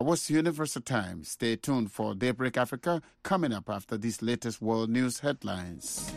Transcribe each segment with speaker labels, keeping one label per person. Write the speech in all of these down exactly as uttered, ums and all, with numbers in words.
Speaker 1: was Universal Time. Stay tuned for Daybreak Africa coming up after these latest world news headlines.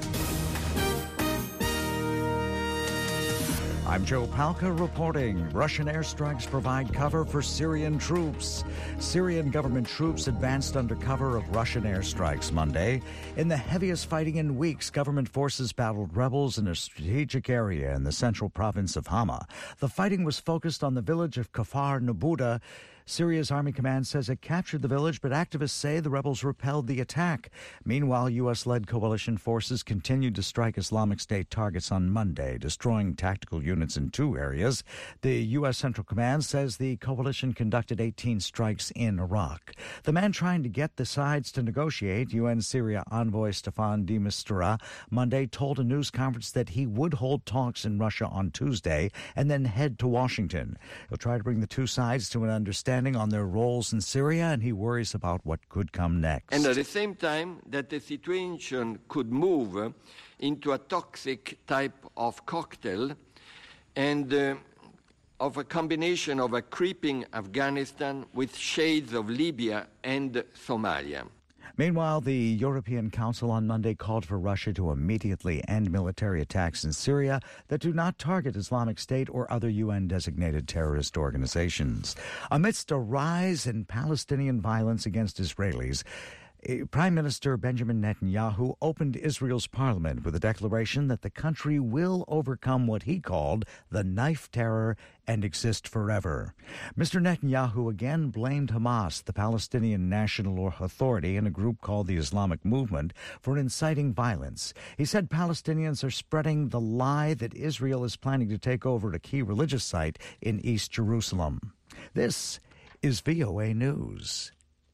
Speaker 2: I'm Joe Palca reporting. Russian airstrikes provide cover for Syrian troops. Syrian government troops advanced under cover of Russian airstrikes Monday. In the heaviest fighting in weeks, government forces battled rebels in a strategic area in the central province of Hama. The fighting was focused on the village of Kafar Nabuda. Syria's army command says it captured the village, but activists say the rebels repelled the attack. Meanwhile, U S-led coalition forces continued to strike Islamic State targets on Monday, destroying tactical units in two areas. The U S Central Command says the coalition conducted eighteen strikes in Iraq. The man trying to get the sides to negotiate, U N Syria envoy Staffan de Mistura, Monday told a news conference that he would hold talks in Russia on Tuesday and then head to Washington. He'll try to bring the two sides to an understanding on their roles in Syria, and he worries about what could come next.
Speaker 3: And at the same time, that the situation could move into a toxic type of cocktail and uh, of a combination of a creeping Afghanistan with shades of Libya and Somalia.
Speaker 2: Meanwhile, the European Council on Monday called for Russia to immediately end military attacks in Syria that do not target Islamic State or other U N-designated terrorist organizations. Amidst a rise in Palestinian violence against Israelis, Prime Minister Benjamin Netanyahu opened Israel's parliament with a declaration that the country will overcome what he called the knife terror and exist forever. Mister Netanyahu again blamed Hamas, the Palestinian National Authority, and a group called the Islamic Movement, for inciting violence. He said Palestinians are spreading the lie that Israel is planning to take over a key religious site in East Jerusalem. This is V O A News.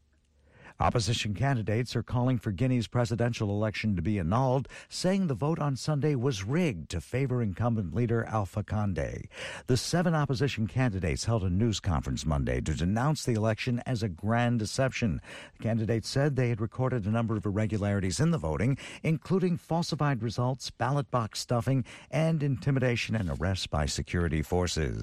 Speaker 2: Opposition candidates are calling for Guinea's presidential election to be annulled, saying the vote on Sunday was rigged to favor incumbent leader Alpha Condé. The seven opposition candidates held a news conference Monday to denounce the election as a grand deception. The candidates said they had recorded a number of irregularities in the voting, including falsified results, ballot box stuffing, and intimidation and arrests by security forces.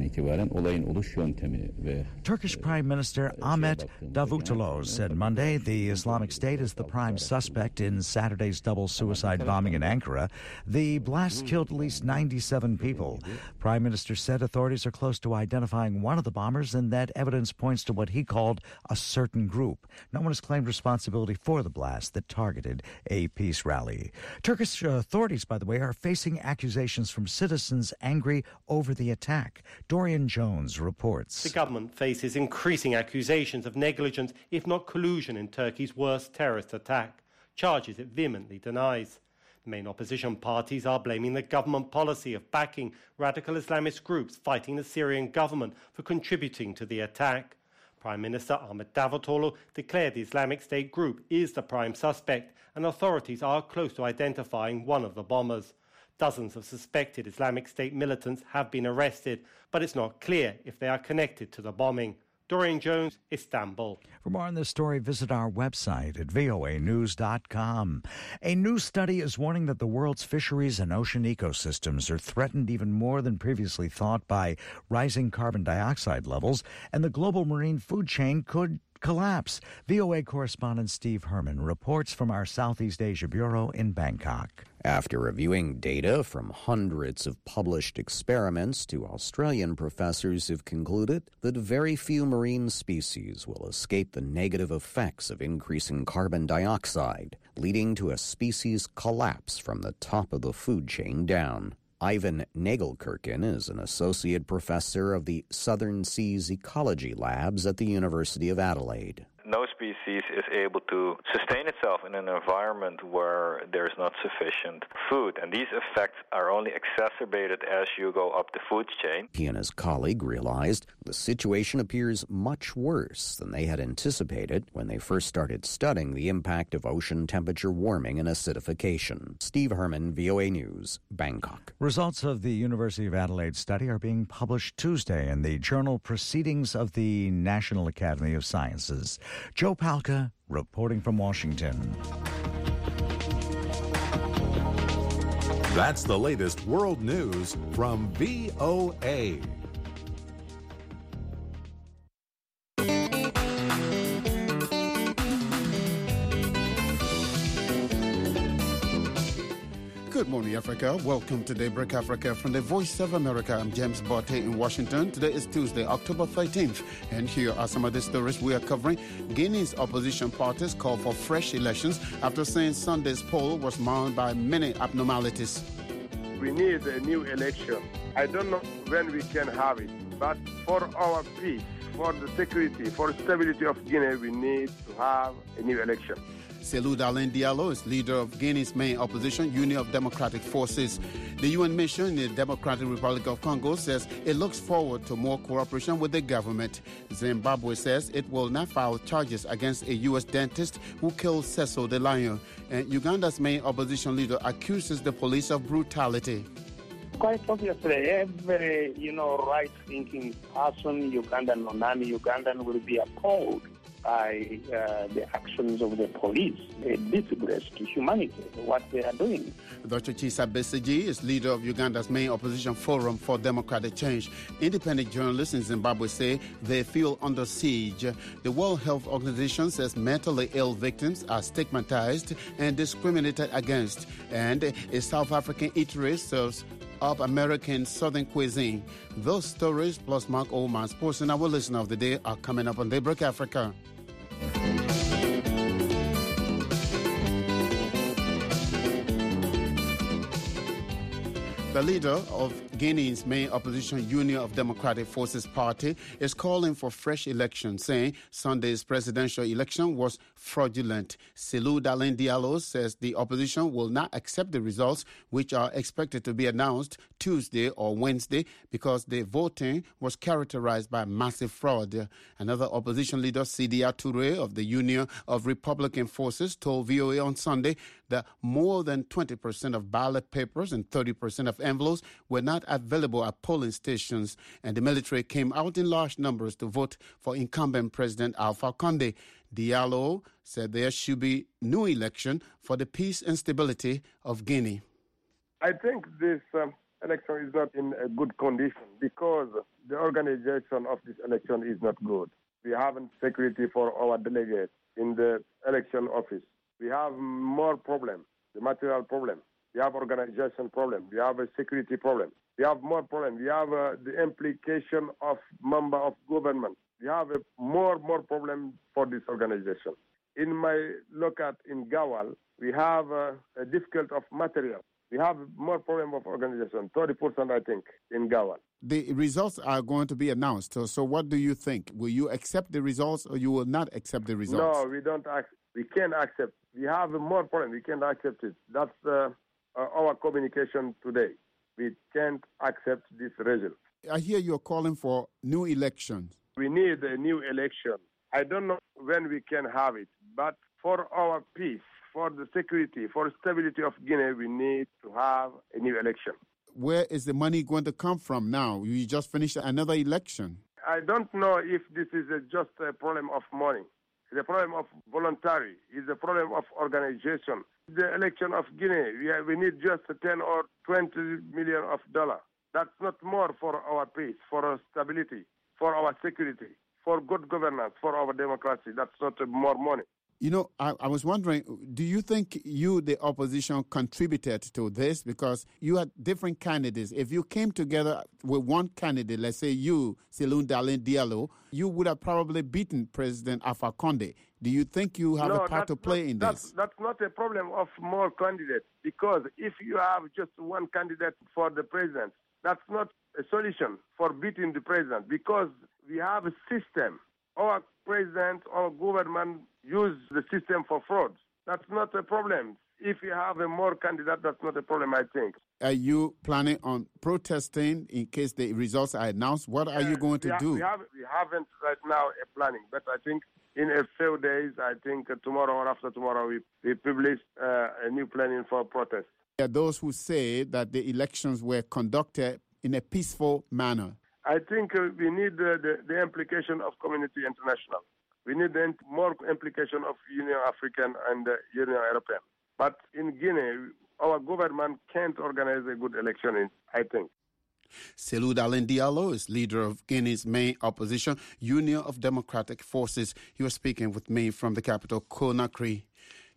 Speaker 2: Turkish Prime Minister Ahmet Davutoglu said Monday the Islamic State is the prime suspect in Saturday's double suicide bombing in Ankara. The blast killed at least ninety-seven people. Prime Minister said authorities are close to identifying one of the bombers and that evidence points to what he called a certain group. No one has claimed responsibility for the blast that targeted a peace rally. Turkish authorities, by the way, are facing accusations from citizens angry over the attack. Dorian Jones reports.
Speaker 4: The government faces increasing accusations of negligence, if not collusion, in Turkey's worst terrorist attack, charges it vehemently denies. The main opposition parties are blaming the government policy of backing radical Islamist groups fighting the Syrian government for contributing to the attack. Prime Minister Ahmet Davutoglu declared the Islamic State group is the prime suspect, and authorities are close to identifying one of the bombers. Dozens of suspected Islamic State militants have been arrested, but it's not clear if they are connected to the bombing. Dorian Jones, Istanbul.
Speaker 2: For more on this story, visit our website at V O A news dot com. A new study is warning that the world's fisheries and ocean ecosystems are threatened even more than previously thought by rising carbon dioxide levels, and the global marine food chain could collapse. V O A correspondent Steve Herman reports from our Southeast Asia Bureau in Bangkok.
Speaker 5: After reviewing data from hundreds of published experiments, two Australian professors have concluded that very few marine species will escape the negative effects of increasing carbon dioxide, leading to a species collapse from the top of the food chain down. Ivan Nagelkirchen is an associate professor of the Southern Seas Ecology Labs at the University of Adelaide.
Speaker 6: No species is able to sustain itself in an environment where there's not sufficient food. And these effects are only exacerbated as you go up the food chain.
Speaker 5: He and his colleague realized the situation appears much worse than they had anticipated when they first started studying the impact of ocean temperature warming and acidification. Steve Herman, V O A News, Bangkok.
Speaker 2: Results of the University of Adelaide study are being published Tuesday in the journal Proceedings of the National Academy of Sciences. Joe Palca reporting from Washington.
Speaker 7: That's the latest world news from V O A.
Speaker 1: Good morning, Africa. Welcome to Daybreak Africa from the Voice of America. I'm James Botte in Washington. Today is Tuesday, October thirteenth, and here are some of the stories we are covering. Guinea's opposition parties call for fresh elections after saying Sunday's poll was marred by many abnormalities.
Speaker 8: We need a new election. I don't know when we can have it, but for our peace, for the security, for stability of Guinea, we need to have a new election.
Speaker 1: Cellou Dalein Diallo is leader of Guinea's main opposition, Union of Democratic Forces. The U N mission in the Democratic Republic of Congo says it looks forward to more cooperation with the government. Zimbabwe says it will not file charges against a U S dentist who killed Cecil the Lion. And Uganda's main opposition leader accuses the police of brutality.
Speaker 9: Quite obviously, every, you know, right-thinking person, Ugandan or non-Ugandan, will be appalled by uh, the actions of the police, a disgrace to humanity, what they are doing.
Speaker 1: Doctor Chisa Besigye is leader of Uganda's main opposition forum for democratic change. Independent journalists in Zimbabwe say they feel under siege. The World Health Organization says mentally ill victims are stigmatized and discriminated against. And a South African eatery serves up American Southern cuisine. Those stories plus Mark Oldman's portion, our listener of the day, are coming up on Daybreak Africa. The leader of Guinea's main opposition, Union of Democratic Forces Party, is calling for fresh elections, saying Sunday's presidential election was fraudulent. Cellou Dalein Diallo says the opposition will not accept the results, which are expected to be announced Tuesday or Wednesday, because the voting was characterized by massive fraud. Another opposition leader, Sidia Touré of the Union of Republican Forces, told V O A on Sunday that more than twenty percent of ballot papers and thirty percent of envelopes were not available at polling stations, and the military came out in large numbers to vote for incumbent President Alpha Conde. Diallo said there should be no election for the peace and stability of Guinea.
Speaker 8: I think this um, election is not in a good condition because the organization of this election is not good. We haven't security for our delegates in the election office. We have more problems, the material problem. We have organization problem. We have a security problem. We have more problem. We have uh, the implication of member of government. We have a more more problem for this organization. In my look at in Gawal, we have uh, a difficult of material. We have more problem of organization, thirty percent I think, in Gawal.
Speaker 1: The results are going to be announced. So, so what do you think? Will you accept the results or you will not accept the results?
Speaker 8: No, we don't. Ac- we can't accept. We have more problem. We can't accept it. That's uh, uh, our communication today. We can't accept this result.
Speaker 1: I hear you're calling for new elections.
Speaker 8: We need a new election. I don't know when we can have it, but for our peace, for the security, for stability of Guinea, we need to have a new election.
Speaker 1: Where is the money going to come from now? You just finished another election.
Speaker 8: I don't know if this is a, just a problem of money. It's a problem of voluntary. It's a problem of organization. The election of Guinea, we, have, we need just ten or twenty million of dollars. That's not more for our peace, for our stability, for our security, for good governance, for our democracy. That's not more money.
Speaker 1: You know, I, I was wondering, do you think you, the opposition, contributed to this? Because you had different candidates. If you came together with one candidate, let's say you, Cellou Dalein Diallo, you would have probably beaten President Alpha Conde. Do you think you have
Speaker 8: no,
Speaker 1: a part to play
Speaker 8: not,
Speaker 1: in
Speaker 8: that's,
Speaker 1: this?
Speaker 8: That's not a problem of more candidates, because if you have just one candidate for the president, that's not a solution for beating the president, because we have a system. Our president, our government use the system for fraud. That's not a problem. If you have a more candidate, that's not a problem, I think.
Speaker 1: Are you planning on protesting in case the results are announced? What are uh, you going to
Speaker 8: we
Speaker 1: do?
Speaker 8: We, have, we haven't right now a planning, but I think in a few days, I think uh, tomorrow or after tomorrow, we, we publish uh, a new planning for protest.
Speaker 1: There are those who say that the elections were conducted in a peaceful manner.
Speaker 8: I think uh, we need uh, the, the implication of community international. We need the more implication of Union African and uh, Union European. But in Guinea, our government can't organize a good election, in, I think.
Speaker 1: Cellou Dalein Diallo is leader of Guinea's main opposition, Union of Democratic Forces. He was speaking with me from the capital, Conakry.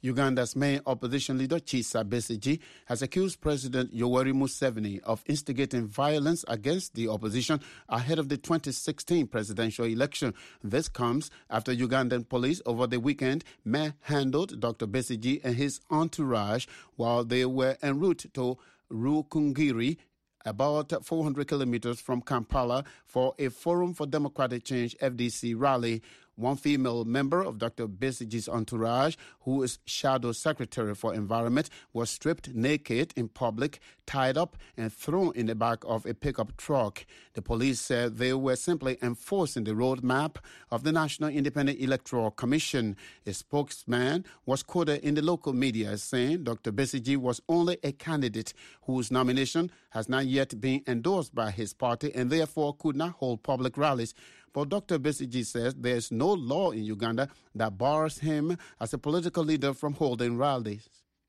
Speaker 1: Uganda's main opposition leader, Kizza Besigye, has accused President Yoweri Museveni of instigating violence against the opposition ahead of the twenty sixteen presidential election. This comes after Ugandan police over the weekend manhandled Doctor Besigye and his entourage while they were en route to Rukungiri, about four hundred kilometers from Kampala, for a Forum for Democratic Change F D C rally. One female member of Doctor Besigye's entourage, who is Shadow Secretary for Environment, was stripped naked in public, tied up, and thrown in the back of a pickup truck. The police said they were simply enforcing the roadmap of the National Independent Electoral Commission. A spokesman was quoted in the local media as saying Doctor Besigye was only a candidate whose nomination has not yet been endorsed by his party and therefore could not hold public rallies. But Doctor Besigye says there is no law in Uganda that bars him as a political leader from holding rallies.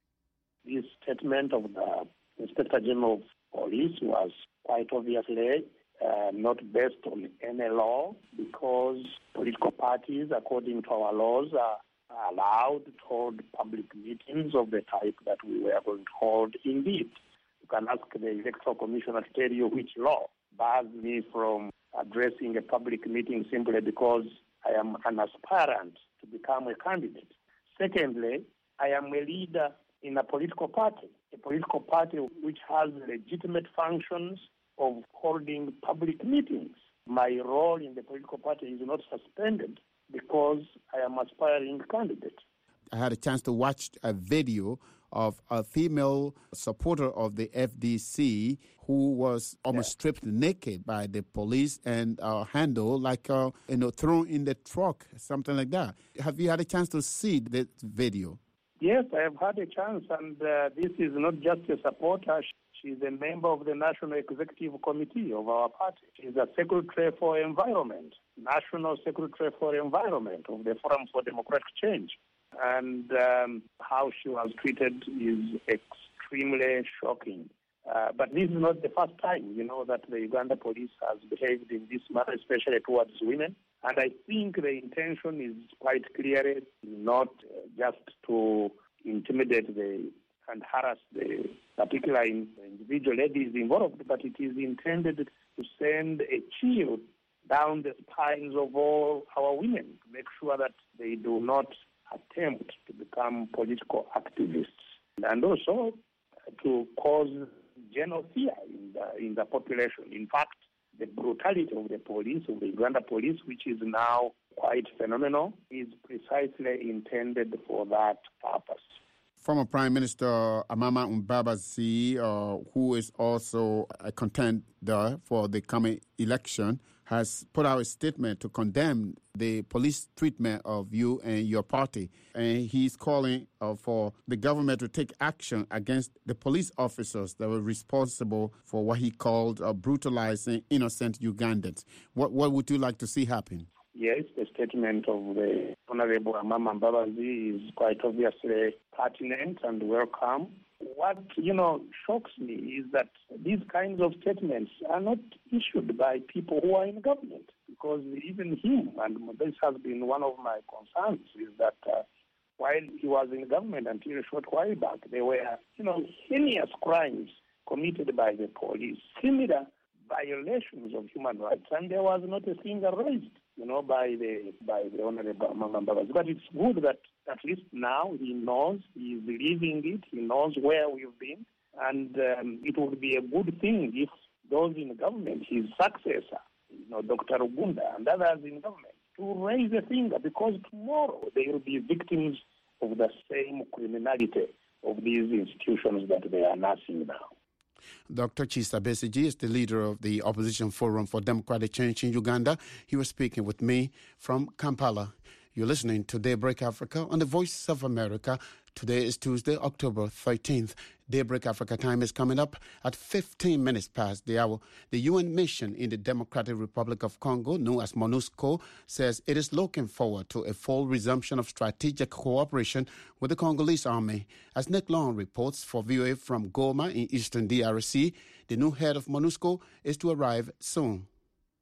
Speaker 9: This statement of the Inspector General of Police was quite obviously uh, not based on any law, because political parties, according to our laws, are allowed to hold public meetings of the type that we were going to hold indeed. You can ask the Electoral Commissioner to tell you which law bars me from addressing a public meeting simply because I am an aspirant to become a candidate. Secondly, I am a leader in a political party, a political party which has legitimate functions of holding public meetings. My role in the political party is not suspended because I am an aspiring candidate.
Speaker 1: I had a chance to watch a video of a female supporter of the F D C who was almost yeah. stripped naked by the police and uh, handled like, uh, you know, thrown in the truck, something like that. Have you had a chance to see the video?
Speaker 9: Yes, I have had a chance, and uh, this is not just a supporter. She's a member of the National Executive Committee of our party. She's a Secretary for Environment, National Secretary for Environment of the Forum for Democratic Change. And um, how she was treated is extremely shocking. Uh, but this is not the first time, you know, that the Uganda police has behaved in this manner, especially towards women. And I think the intention is quite clearly not uh, just to intimidate the and harass the particular in, individual ladies involved, but it is intended to send a chill down the spines of all our women, to make sure that they do not attempt to become political activists, and also to cause general fear in the, in the population. In fact, the brutality of the police, of the Uganda police, which is now quite phenomenal, is precisely intended for that purpose.
Speaker 1: Former Prime Minister Amama Mbabazi, uh, who is also a contender for the coming election, has put out a statement to condemn the police treatment of you and your party. And he's calling uh, for the government to take action against the police officers that were responsible for what he called uh, brutalizing innocent Ugandans. What, what would you like to see happen?
Speaker 9: Yes, the statement of the Honorable Amama Mbabazi is quite obviously pertinent and welcome. What, you know, shocks me is that these kinds of statements are not issued by people who are in government, because even him, and this has been one of my concerns, is that uh, while he was in government until a short while back, there were, you know, heinous crimes committed by the police, similar violations of human rights, and there was not a finger raised, you know, by the by the Honorable Mbabazi. But it's good that at least now he knows, he is living it, he knows where we've been, and um, it would be a good thing if those in government, his successor, you know, Doctor Rugunda and others in government, to raise a finger, because tomorrow they will be victims of the same criminality of these institutions that they are nursing now.
Speaker 1: Doctor Kizza Besigye is the leader of the Opposition Forum for Democratic Change in Uganda. He was speaking with me from Kampala. You're listening to Daybreak Africa on the Voice of America. Today is Tuesday, October thirteenth. Daybreak Africa time is coming up at fifteen minutes past the hour. The U N mission in the Democratic Republic of Congo, known as MONUSCO, says it is looking forward to a full resumption of strategic cooperation with the Congolese army. As Nick Long reports for V O A from Goma in eastern D R C, the new head of MONUSCO is to arrive soon.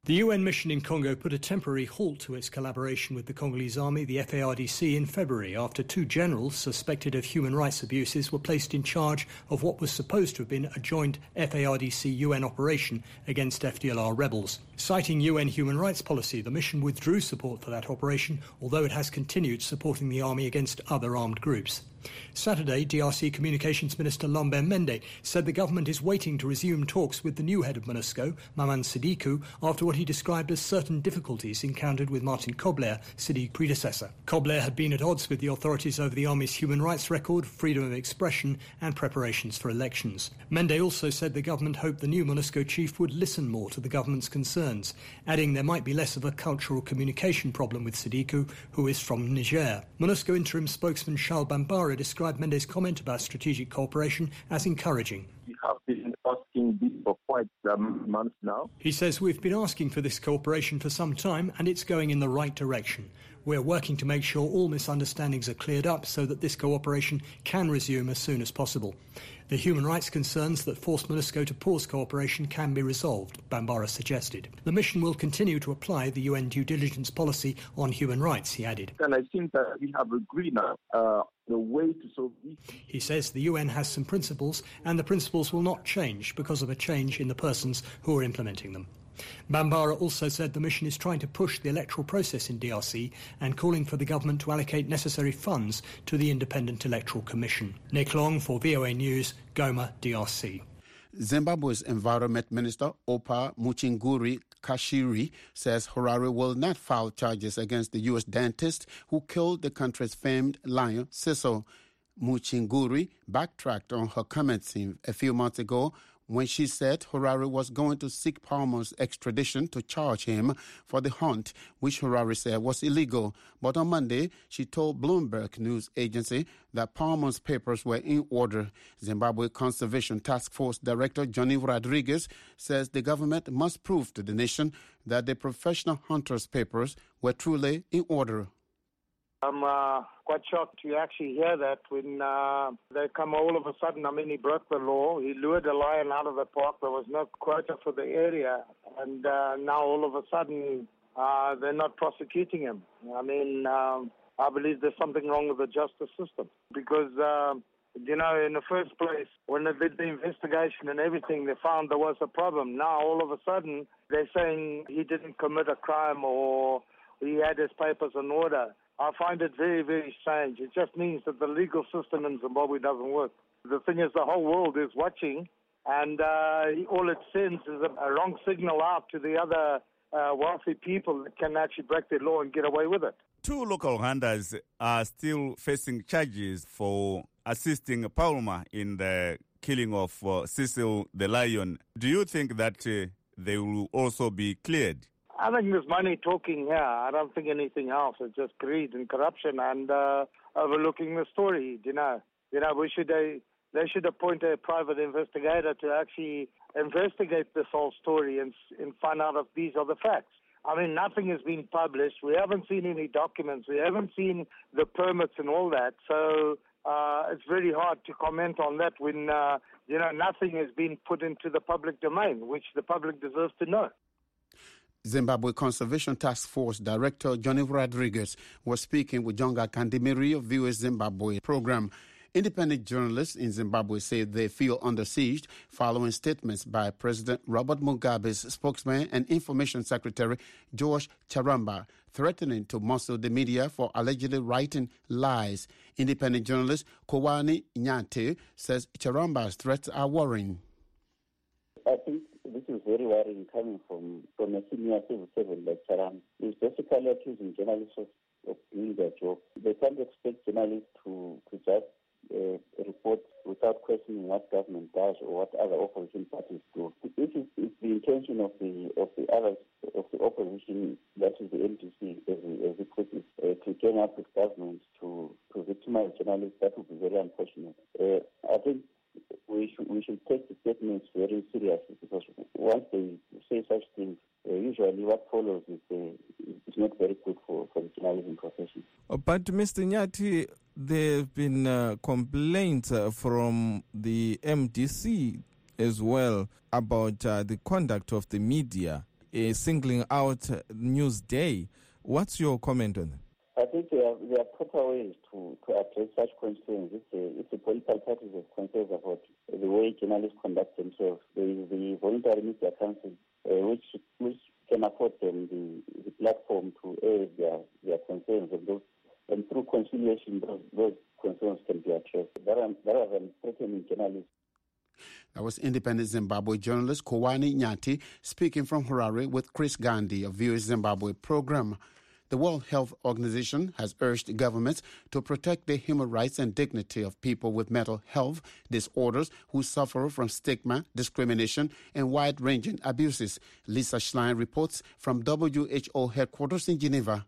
Speaker 10: The U N mission in Congo put a temporary halt to its collaboration with the Congolese army, the F A R D C, in February after two generals suspected of human rights abuses were placed in charge of what was supposed to have been a joint F A R D C U N operation against F D L R rebels. Citing U N human rights policy, the mission withdrew support for that operation, although it has continued supporting the army against other armed groups. Saturday, D R C Communications Minister Lambert Mende said the government is waiting to resume talks with the new head of MONUSCO, Maman Siddikou, after what he described as certain difficulties encountered with Martin Kobler, Siddiq's predecessor. Kobler had been at odds with the authorities over the army's human rights record, freedom of expression and preparations for elections. Mende also said the government hoped the new MONUSCO chief would listen more to the government's concerns, adding there might be less of a cultural communication problem with Siddikou, who is from Niger. MONUSCO interim spokesman Charles Bambara described Mende's comment about strategic cooperation as encouraging.
Speaker 11: We have been asking this for quite some months now.
Speaker 10: He says we've been asking for this cooperation for some time and it's going in the right direction. We're working to make sure all misunderstandings are cleared up so that this cooperation can resume as soon as possible. The human rights concerns that forced MONUSCO to pause cooperation can be resolved, Bambara suggested. The mission will continue to apply the U N due diligence policy on human rights, he added.
Speaker 11: And I think that we have agreed now uh, the way to solve this.
Speaker 10: He says the U N has some principles and the principles will not change because of a change in the persons who are implementing them. Bambara also said the mission is trying to push the electoral process in D R C and calling for the government to allocate necessary funds to the Independent Electoral Commission. Nick Long for V O A News, Goma, D R C.
Speaker 1: Zimbabwe's Environment Minister Opa Muchinguri Kashiri says Harare will not file charges against the U S dentist who killed the country's famed lion, Cecil. Muchinguri backtracked on her comments a few months ago when she said Harare was going to seek Palmer's extradition to charge him for the hunt, which Harare said was illegal. But on Monday, she told Bloomberg News Agency that Palmer's papers were in order. Zimbabwe Conservation Task Force Director Johnny Rodriguez says the government must prove to the nation that the professional hunter's papers were truly in order.
Speaker 12: I'm uh, quite shocked to actually hear that when uh, they come all of a sudden. I mean, he broke the law. He lured a lion out of the park. There was no quota for the area. And uh, now all of a sudden uh, they're not prosecuting him. I mean, um, I believe there's something wrong with the justice system. Because, uh, you know, in the first place, when they did the investigation and everything, they found there was a problem. Now all of a sudden they're saying he didn't commit a crime or he had his papers in order. I find it very, very strange. It just means that the legal system in Zimbabwe doesn't work. The thing is, the whole world is watching, and uh, all it sends is a, a wrong signal out to the other uh, wealthy people that can actually break the law and get away with it.
Speaker 13: Two local hunters are still facing charges for assisting Palmer in the killing of uh, Cecil the lion. Do you think that uh, they will also be cleared?
Speaker 12: I think there's money talking here. I don't think anything else. It's just greed and corruption and uh, overlooking the story. You know, you know, we should uh, they should appoint a private investigator to actually investigate this whole story and and find out if these are the facts. I mean, nothing has been published. We haven't seen any documents. We haven't seen the permits and all that. So uh, it's very hard to comment on that when uh, you know nothing has been put into the public domain, which the public deserves to know.
Speaker 1: Zimbabwe Conservation Task Force Director Johnny Rodriguez was speaking with Jonga Kandimiri of V O A Zimbabwe program. Independent journalists in Zimbabwe say they feel under siege following statements by President Robert Mugabe's spokesman and Information Secretary George Charamba threatening to muscle the media for allegedly writing lies. Independent journalist Kowani Nyante says Charamba's threats are worrying.
Speaker 14: I think this is very worrying coming from, from a senior civil servant like Charam. He's basically accusing journalists of, of doing their job. They can't expect journalists to, to just uh, report without questioning what government does or what other opposition parties do. This is it's the intention of the of the others of the opposition, that is the N D C, as we, as we put it, uh, to join up with government to, to victimize journalists. That would be very unfortunate. Uh, I think we should we should take the statements very seriously, because once they say such things, uh, usually what follows is, uh, is not very good for, for the journalism profession.
Speaker 15: But Mister Nyati, there have been uh, complaints uh, from the M D C as well about uh, the conduct of the media. uh, singling out uh, Newsday. What's your comment on that?
Speaker 14: I think there are, there are proper ways to, to address such concerns. If the, if the political parties have concerns about the way journalists conduct themselves, there is the Voluntary Media Council, uh, which which can afford them the, the platform to air their, their concerns, and, those, and through conciliation, those, those concerns can be addressed rather, rather than threatening journalists.
Speaker 1: That was independent Zimbabwe journalist Kowani Nyati speaking from Harare with Chris Gandhi of V O A Zimbabwe program. The World Health Organization has urged governments to protect the human rights and dignity of people with mental health disorders who suffer from stigma, discrimination, and wide-ranging abuses. Lisa Schlein reports from W H O headquarters in Geneva.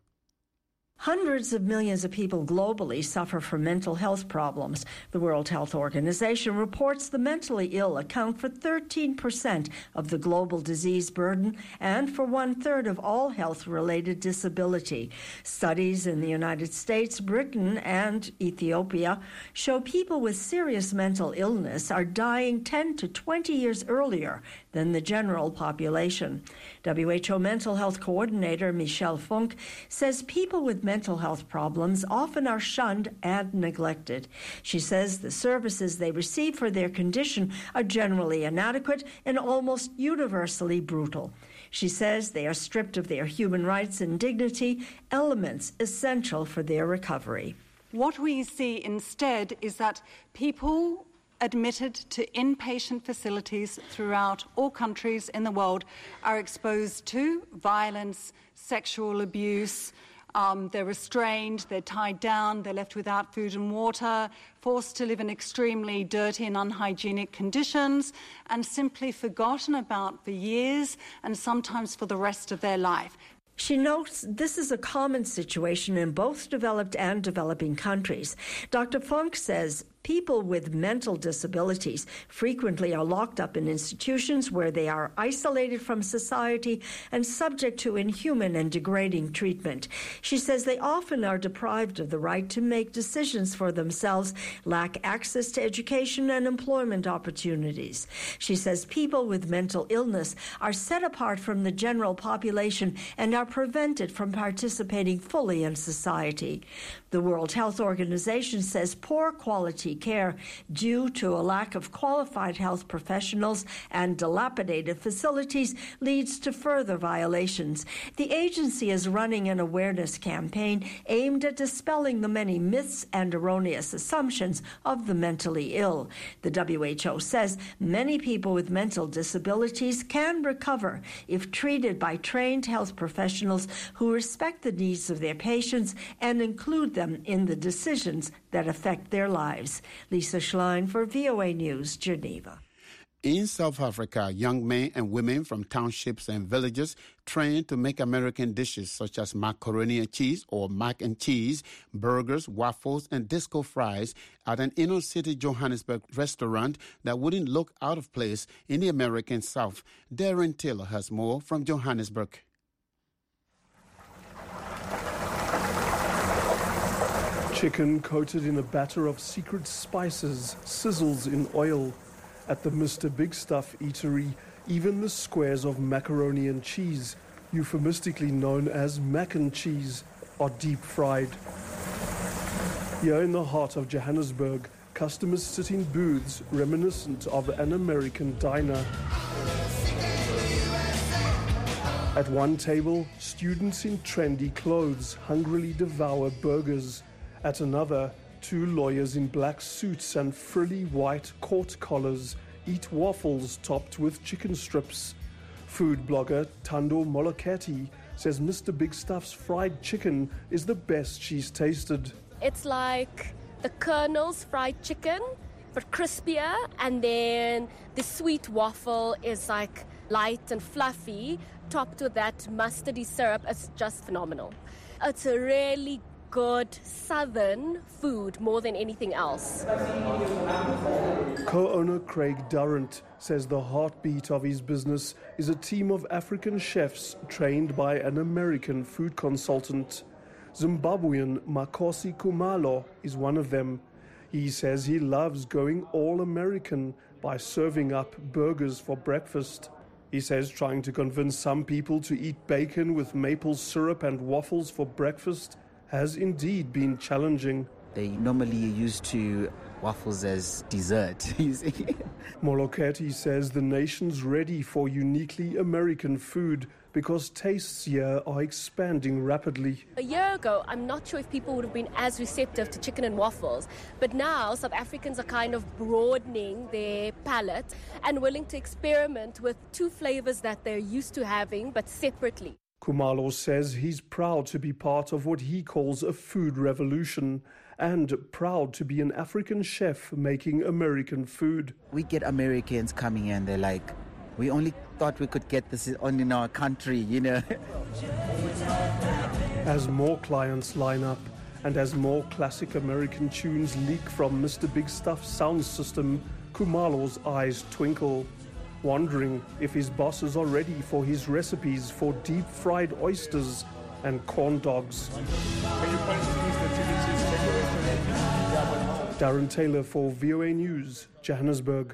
Speaker 16: Hundreds of millions of people globally suffer from mental health problems. The World Health Organization reports the mentally ill account for thirteen percent of the global disease burden and for one-third of all health-related disability. Studies in the United States, Britain, and Ethiopia show people with serious mental illness are dying ten to twenty years earlier than the general population. W H O Mental Health Coordinator Michelle Funk says people with mental health problems often are shunned and neglected. She says the services they receive for their condition are generally inadequate and almost universally brutal. She says they are stripped of their human rights and dignity, elements essential for their recovery.
Speaker 17: What we see instead is that people admitted to inpatient facilities throughout all countries in the world are exposed to violence, sexual abuse. Um, they're restrained, they're tied down, they're left without food and water, forced to live in extremely dirty and unhygienic conditions, and simply forgotten about for years and sometimes for the rest of their life.
Speaker 16: She notes this is a common situation in both developed and developing countries. Doctor Funk says people with mental disabilities frequently are locked up in institutions where they are isolated from society and subject to inhuman and degrading treatment. She says they often are deprived of the right to make decisions for themselves, lack access to education and employment opportunities. She says people with mental illness are set apart from the general population and are prevented from participating fully in society. The World Health Organization says poor quality care due to a lack of qualified health professionals and dilapidated facilities leads to further violations. The agency is running an awareness campaign aimed at dispelling the many myths and erroneous assumptions of the mentally ill. The W H O says many people with mental disabilities can recover if treated by trained health professionals who respect the needs of their patients and include them in the decisions that affect their lives. Lisa Schlein for V O A News, Geneva.
Speaker 1: In South Africa, young men and women from townships and villages trained to make American dishes such as macaroni and cheese or mac and cheese, burgers, waffles, and disco fries at an inner-city Johannesburg restaurant that wouldn't look out of place in the American South. Darren Taylor has more from Johannesburg.
Speaker 18: Chicken coated in a batter of secret spices sizzles in oil. At the Mister Big Stuff eatery, even the squares of macaroni and cheese, euphemistically known as mac and cheese, are deep fried. Here in the heart of Johannesburg, customers sit in booths reminiscent of an American diner. At one table, students in trendy clothes hungrily devour burgers. At another, two lawyers in black suits and frilly white court collars eat waffles topped with chicken strips. Food blogger Tando Moloketi says Mister Big Stuff's fried chicken is the best she's tasted.
Speaker 19: It's like the Colonel's fried chicken, but crispier, and then the sweet waffle is like light and fluffy, topped with that mustardy syrup. It's just phenomenal. It's a really good southern food more than anything else.
Speaker 18: Co-owner Craig Durrant says the heartbeat of his business is a team of African chefs trained by an American food consultant. Zimbabwean Makosi Kumalo is one of them. He says he loves going all American by serving up burgers for breakfast. He says trying to convince some people to eat bacon with maple syrup and waffles for breakfast has indeed been challenging.
Speaker 20: They normally used to waffles as dessert, you see.
Speaker 18: Moloketi says the nation's ready for uniquely American food because tastes here are expanding rapidly.
Speaker 19: A year ago, I'm not sure if people would have been as receptive to chicken and waffles, but now South Africans are kind of broadening their palate and willing to experiment with two flavors that they're used to having, but separately.
Speaker 18: Khumalo says he's proud to be part of what he calls a food revolution and proud to be an African chef making American food.
Speaker 20: We get Americans coming in, they're like, we only thought we could get this on in our country, you know.
Speaker 18: As more clients line up and as more classic American tunes leak from Mister Big Stuff's sound system, Khumalo's eyes twinkle, wondering if his bosses are ready for his recipes for deep-fried oysters and corn dogs. Darren Taylor for V O A News, Johannesburg.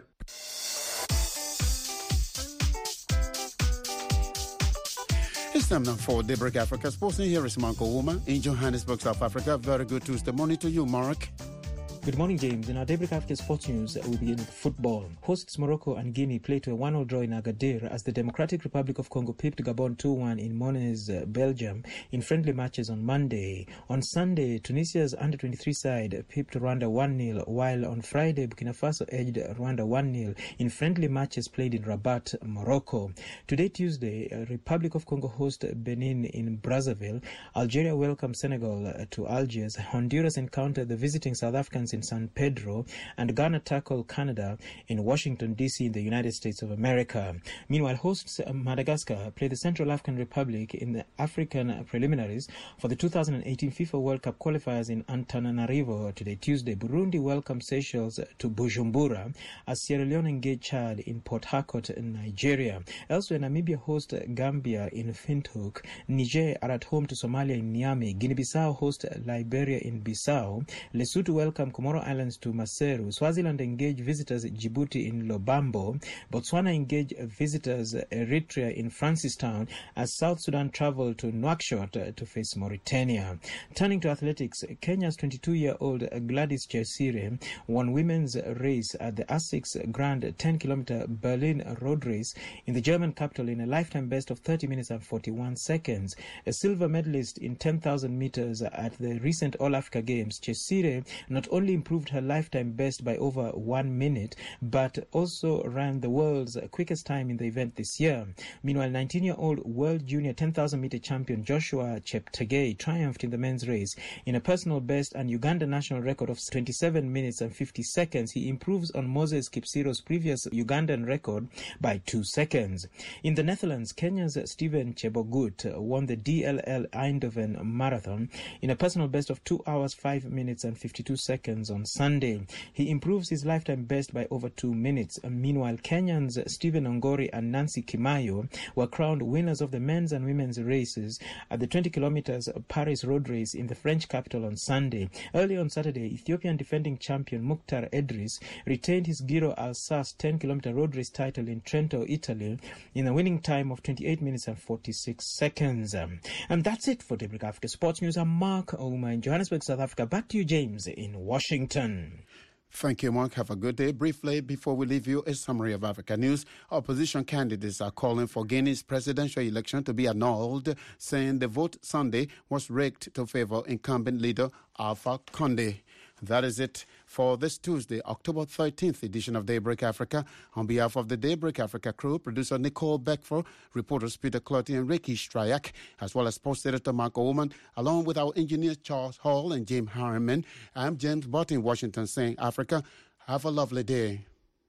Speaker 1: It's time now for Daybreak Africa Sports. And here is Mark Ouma in Johannesburg, South Africa. Very good Tuesday morning to you, Mark.
Speaker 21: Good morning, James. In our Daybreak Africa Sports News, we begin with football. Hosts Morocco and Guinea played to a one-all draw in Agadir as the Democratic Republic of Congo pipped Gabon two one in Mones, uh, Belgium, in friendly matches on Monday. On Sunday, Tunisia's under twenty-three side pipped Rwanda one nil, while on Friday, Burkina Faso edged Rwanda one nil in friendly matches played in Rabat, Morocco. Today, Tuesday, uh, Republic of Congo host Benin in Brazzaville. Algeria welcomed Senegal uh, to Algiers. Honduras encountered the visiting South Africans in San Pedro, and Ghana tackle Canada in Washington, D C in the United States of America. Meanwhile, hosts Madagascar play the Central African Republic in the African preliminaries for the two thousand eighteen FIFA World Cup qualifiers in Antananarivo today, Tuesday. Burundi welcomed Seychelles to Bujumbura as Sierra Leone engage Chad in Port Harcourt in Nigeria. Elsewhere, Namibia host Gambia in Windhoek. Niger are at home to Somalia in Niamey. Guinea-Bissau host Liberia in Bissau. Lesotho welcome Comoro Islands to Maseru. Swaziland engage visitors Djibouti in Lobambo. Botswana engage visitors Eritrea in Francistown as South Sudan travel to Nouakchott to face Mauritania. Turning to athletics, Kenya's twenty-two-year-old Gladys Chesire won women's race at the ASICS Grand ten kilometer Berlin road race in the German capital in a lifetime best of thirty minutes and forty-one seconds. A silver medalist in ten thousand meters at the recent All-Africa Games, Chesire not only improved her lifetime best by over one minute, but also ran the world's quickest time in the event this year. Meanwhile, nineteen-year-old world junior ten thousand meter champion Joshua Cheptegei triumphed in the men's race. In a personal best and Uganda national record of twenty-seven minutes and fifty seconds, he improves on Moses Kipsiro's previous Ugandan record by two seconds. In the Netherlands, Kenya's Stephen Chebogut won the D L L Eindhoven Marathon in a personal best of two hours, five minutes and fifty-two seconds on Sunday. He improves his lifetime best by over two minutes. Meanwhile, Kenyans Stephen Ongori and Nancy Kimayo were crowned winners of the men's and women's races at the twenty kilometers Paris road race in the French capital on Sunday. Early on Saturday, Ethiopian defending champion Mukhtar Edris retained his Giro Alsace ten kilometer road race title in Trento, Italy, in a winning time of twenty-eight minutes and forty-six seconds. And that's it for Daybreak Africa Sports News. I'm Mark Ouma in Johannesburg, South Africa. Back to you, James, in Washington.
Speaker 1: Thank you, Mark. Have a good day. Briefly, before we leave you, a summary of Africa news. Opposition candidates are calling for Guinea's presidential election to be annulled, saying the vote Sunday was rigged to favor incumbent leader Alpha Condé. That is it for this Tuesday, October thirteenth edition of Daybreak Africa. On behalf of the Daybreak Africa crew, producer Nicole Beckford, reporters Peter Clotty and Ricky Stryak, as well as sports editor Mark Oman, along with our engineers Charles Hall and James Harriman, I'm James Butt in Washington saying, Africa, have a lovely day.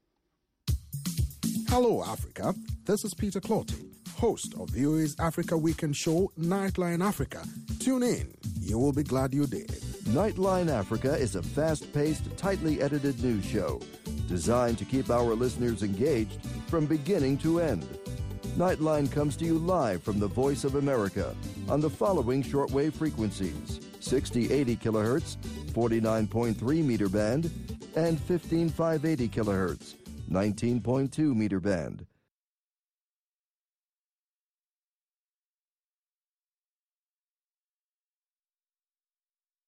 Speaker 22: Hello, Africa. This is Peter Clotty, host of V O A's Africa Weekend show, Nightline Africa. Tune in. You will be glad you did.
Speaker 23: Nightline Africa is a fast-paced, tightly edited news show designed to keep our listeners engaged from beginning to end. Nightline comes to you live from the Voice of America on the following shortwave frequencies: sixty eighty kilohertz, forty-nine point three meter band, and fifteen five eighty kilohertz, nineteen point two meter band.